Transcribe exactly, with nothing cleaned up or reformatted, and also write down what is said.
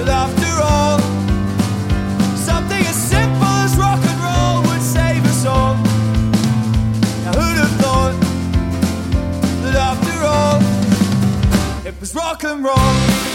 That after all, something as simple as rock and roll would save us all. Now who'd have thought that after all, it was rock and roll.